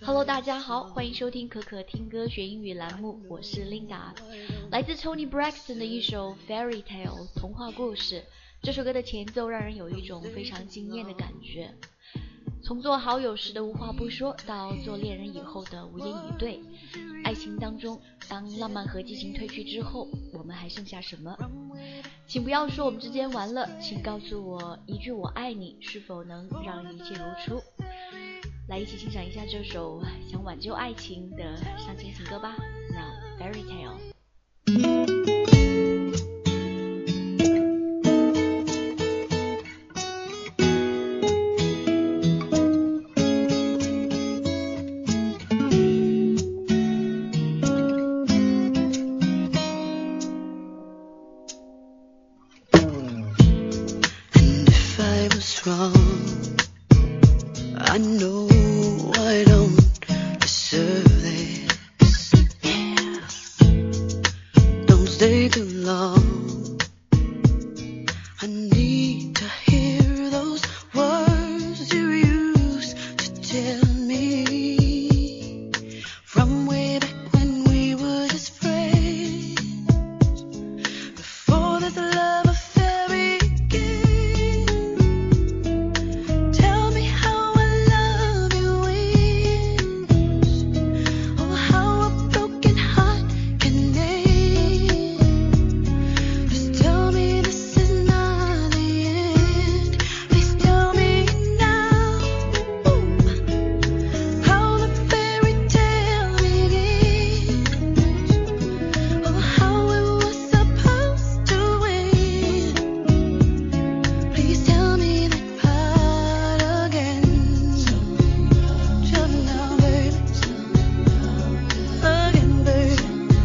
Hello， 大家好，欢迎收听可可听歌学英语栏目，我是 Linda。来自 Tony Braxton 的一首 Fairy Tale 童话故事，这首歌的前奏让人有一种非常惊艳的感觉。从做好友时的无话不说，到做恋人以后的无言以对，爱情当中，当浪漫和激情褪去之后，我们还剩下什么？请不要说我们之间完了，请告诉我一句我爱你是否能让一切如初。来一起欣赏一下这首想挽救爱情的伤心情歌吧。Now Fairy Tale。I know I don't deserve this. Don't stay too long. I need to hear those words you used to tell me from way back when we were just friends. Before this love affair began, tell me how I love you is, or how a broken heart can end. Just tell me this is not the end. Please tell me now how the fairy tale begins, or how it was supposed to end. Please tell me that part again. Tell me now, baby. Again, baby.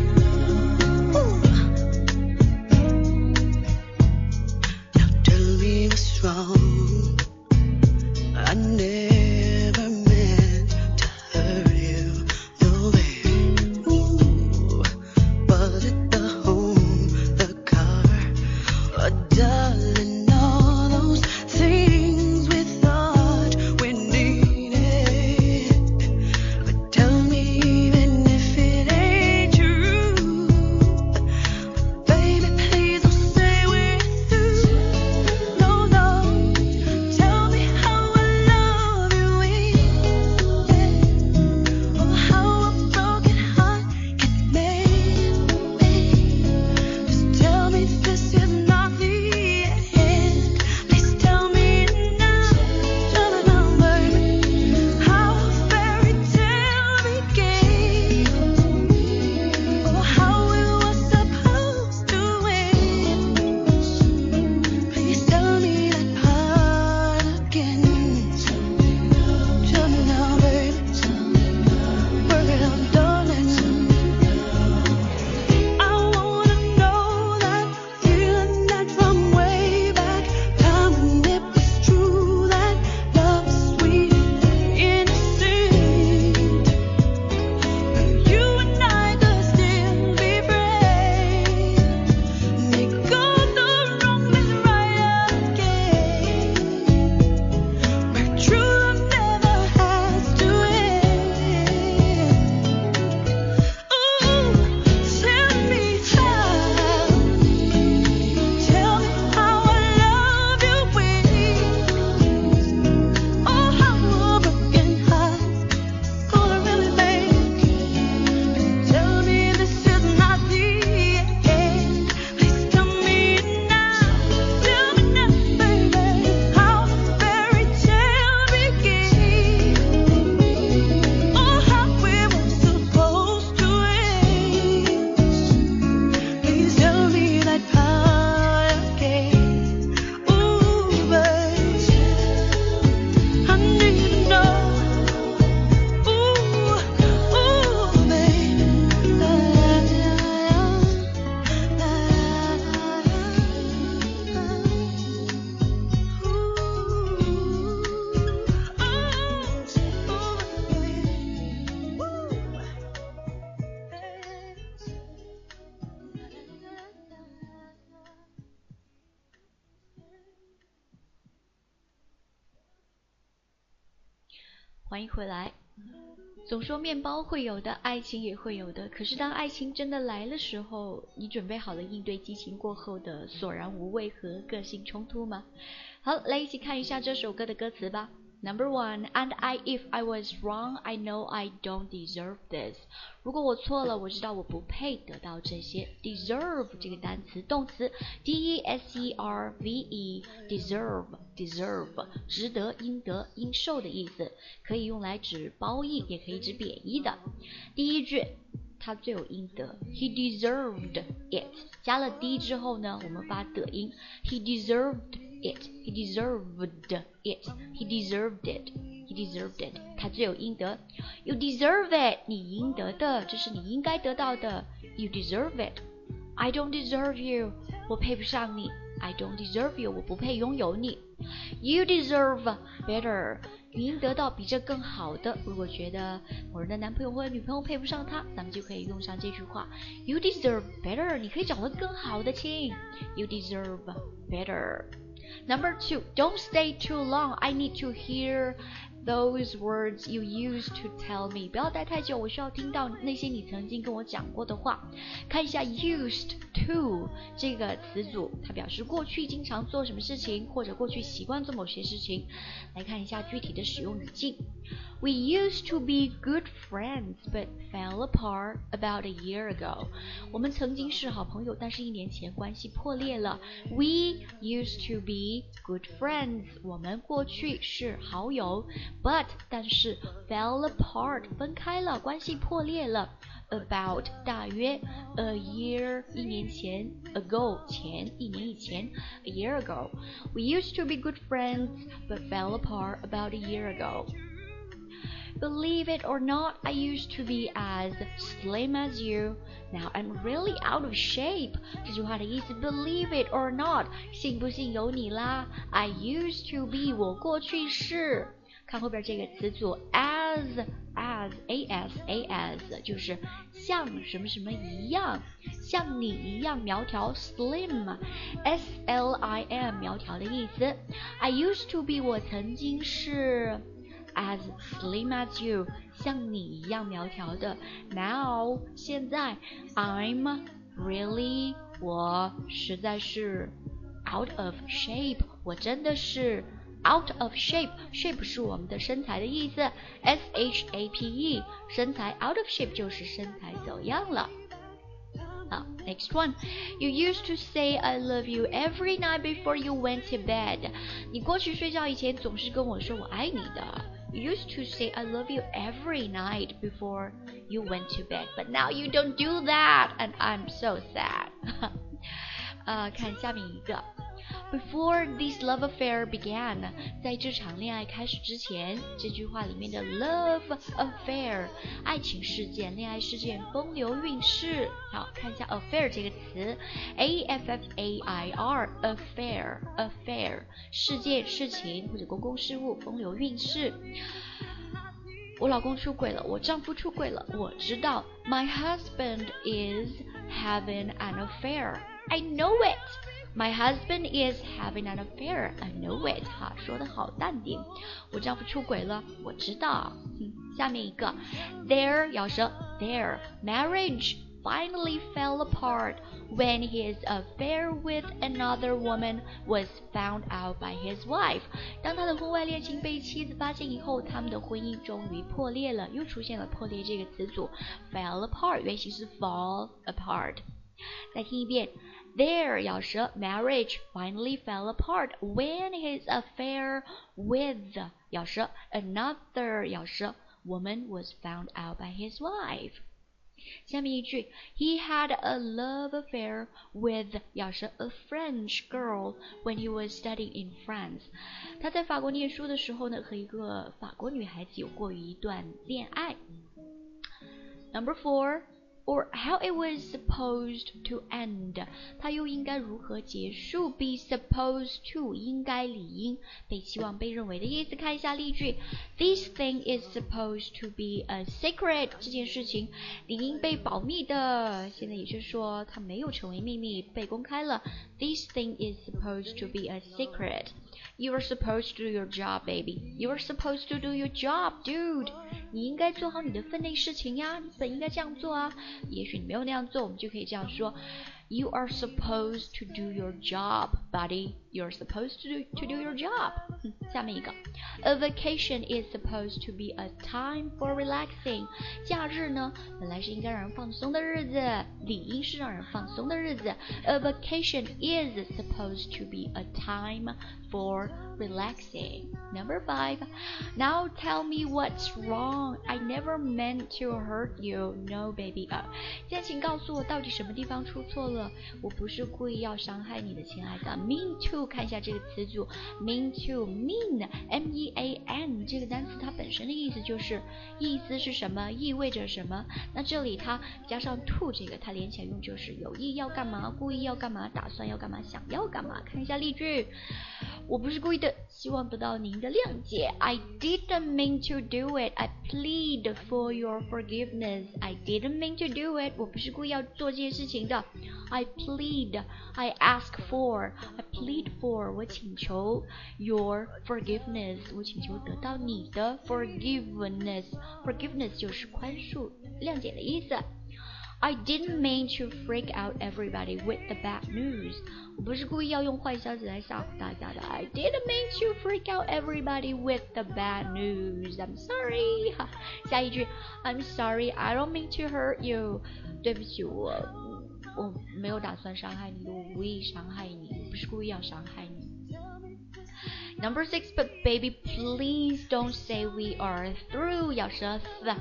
Now tell me what's wrong. I never meant to hurt you, no baby. Was it the home, the car, or darling, all those things we thought we needed? But tell me even if it ain't true, baby, please don't say we're through. No, no, tell me how I love you is, or how a broken heart can mend. Just tell me this is not the end. Please tell me now, tell me now, baby, how a fairy tale began, or how it was supposed to end. Please tell me that part again. Tell me now, baby, work it out, darling. I wanna know that feeling that from way back, time when it was true, that love was sweet, innocent. You and I could still be friends, make all the wrong is right again, where true love never has to end. Ooh, tell me how I love you is, or how a broken heart gonna really make. Tell me this is not the end. Please tell me now, baby, how the fairy tale begins, or how it was supposed to end. Please tell me that part again. Ooh, baby, I need to know. Ooh, baby, la la la la. 欢迎回来。 总说面包会有的，爱情也会有的，可是当爱情真的来的时候，你准备好了应对激情过后的索然无味和个性冲突吗？好，来一起看一下这首歌的歌词吧。Number 1, and if I was wrong, I know I don't deserve this. 如果我错了，我知道我不配得到这些。Deserve 这个单词，动词 D-E-S-E-R-V-E, deserve, 值得、应得、应受的意思，可以用来指褒义，也可以指贬义的。第一句，他罪有应得 ，He deserved it。加了 d 之后呢，我们发的音 ，He deserved.He deserved it. He deserved it. He deserved it. 他罪有应得。You deserve it. 你应得的，这是你应该得到的。You deserve it. I don't deserve you. 我配不上你。I don't deserve you. 我不配拥有你。You deserve better. 你应得到比这更好的。如果觉得某人的男朋友或者女朋友配不上他，咱们就可以用上这句话 You deserve better. 你可以找到更好的亲。You deserve better.Number 2, don't stay too long. I need to hear those words you used to tell me. 不要待太久，我需要听到那些你曾经跟我讲过的话。看一下 used to 这个词组，它表示过去经常做什么事情，或者过去习惯做某些事情。来看一下具体的使用语境。We used to be good friends, but fell apart about a year ago. 我们曾经是好朋友，但是1年前关系破裂了。We used to be good friends. 我们过去是好友 ，but 但是 fell apart 分开了，关系破裂了。About 大约 a year 1年前 ago 前1年以前 a year ago. We used to be good friends, but fell apart about a year ago.Believe it or not, I used to be as slim as you. Now I'm really out of shape. 这句话的意思 Believe it or not, 信不信由你啦。I used to be 我过去是。看后边这个词组 as as 就是像什么什么一样，像你一样苗条 slim S-L-I-M 苗条的意思。I used to be 我曾经是as slim as you 像你一样苗条的 Now 现在 I'm really 我实在是 out of shape 我真的是 out of shape shape 是我们的身材的意思 S-H-A-P-E 身材 out of shape 就是身材走样了。Next one. You used to say I love you every night before you went to bed. 你过去睡觉以前总是跟我说我爱你的。You used to say I love you every night before you went to bed. But now you don't do that and I'm so sad. 看下面一个。Before this love affair began, 在这场恋爱开始之前，这句话里面的 love affair 爱情事件、恋爱事件风流韵事。好，看一下 affair 这个词 A-F-F-A-I-R affair 事件、事情或者公共事务，风流韵事。我老公出轨了，我丈夫出轨了，我知道 My husband is having an affair. I know it.My husband is having an affair. I know it. 哈，说得好淡定。我丈夫出轨了，我知道。下面一个 ，Their 咬舌 ，Their marriage finally fell apart when his affair with another woman was found out by his wife. 当他的婚外恋情被妻子发现以后，他们的婚姻终于破裂了。又出现了破裂这个词组 ，fell apart 原型是 fall apart。再听一遍。Their 咬舌 marriage finally fell apart when his affair with 咬舌 another 咬舌 woman was found out by his wife. 下面一句 He had a love affair with 咬舌 a French girl when he was studying in France. 他在法国念书的时候呢，和一个法国女孩子有过一段恋爱。Number 4.Or how it was supposed to end. 它又应该如何结束 Be supposed to 应该理应被期望被认为的意思。看一下例句 This thing is supposed to be a secret. 这件事情理应被保密的。现在也就是说它没有成为秘密被公开了 This thing is supposed to be a secret. You are supposed to do your job, baby. You are supposed to do your job, dude. 你应该做好你的分内事情呀，你本应该这样做啊。也许你没有那样做，我们就可以这样说。You are supposed to do your job, buddy. You're supposed to do your job. 下面一个 A vacation is supposed to be a time for relaxing. 假日呢，本来是应该让人放松的日子，理应是让人放松的日子。A vacation is supposed to be a time for relaxing. Number 5. Now tell me what's wrong. I never meant to hurt you. No, baby. 现在请告诉我到底什么地方出错了？我不是故意要伤害你的，亲爱的。Mean to 看一下这个词组 ，mean to mean M-E-A-N 这个单词它本身的意思就是意思是什么，意味着什么。那这里它加上 to 这个，它连起来用就是有意要干嘛，故意要干嘛，打算要干嘛，想要干嘛。看一下例句，我不是故意的，希望得到您的谅解。I didn't mean to do it. I plead for your forgiveness. I didn't mean to do it. 我不是故意要做这件事情的。I plead, I ask for, I plead for 我请求 your forgiveness 我请求得到你的 forgiveness 就是宽恕谅解的意思。I didn't mean to freak out everybody with the bad news 我不是故意要用坏消息来吓唬大家的。I didn't mean to freak out everybody with the bad news. I'm sorry 下一句 I'm sorry, I don't mean to hurt you 对不起我没有打算伤害你，我无意伤害你，我不是故意要伤害你。Number 6, but baby, please don't say we are through. 咬舌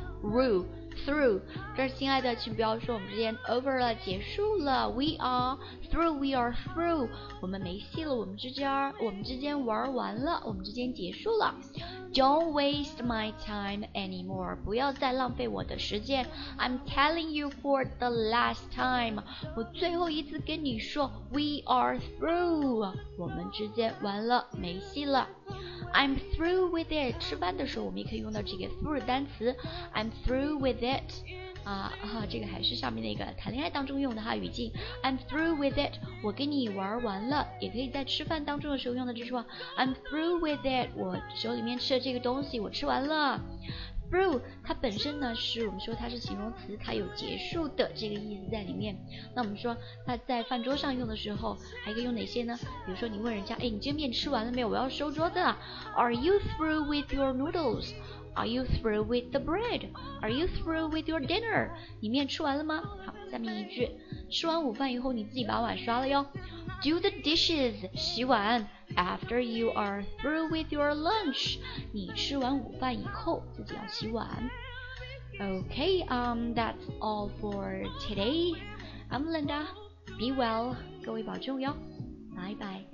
through. 这儿亲爱的，请不要说我们之间 over 了，结束了。We are through. 我们没戏了，我们之间玩完了，我们之间结束了。Don't waste my time anymore. 不要再浪费我的时间。I'm telling you for the last time. 我最后一次跟你说 We are through. 我们之间完了，没戏了。I'm through with it. 吃饭的时候我们也可以用到这个 through 单词。I'm through with it. 这个还是上面那个谈恋爱当中用的语境。I'm through with it. 我跟你玩完了，也可以在吃饭当中的时候用的这句话。I'm through with it. 我手里面吃的这个东西我吃完了。Through 它本身呢是我们说它是形容词，它有结束的这个意思在里面。那我们说它在饭桌上用的时候还可以用哪些呢？比如说你问人家，你这个面吃完了没有？我要收桌子了。Are you through with your noodles? Are you through with the bread? Are you through with your dinner? 你面吃完了吗？好，下面一句，吃完午饭以后你自己把碗刷了哟。Do the dishes 洗碗 after you are through with your lunch 你吃完午饭以后自己要洗碗。Okay, that's all for today. I'm Linda. Be well. 各位保重哟。拜拜。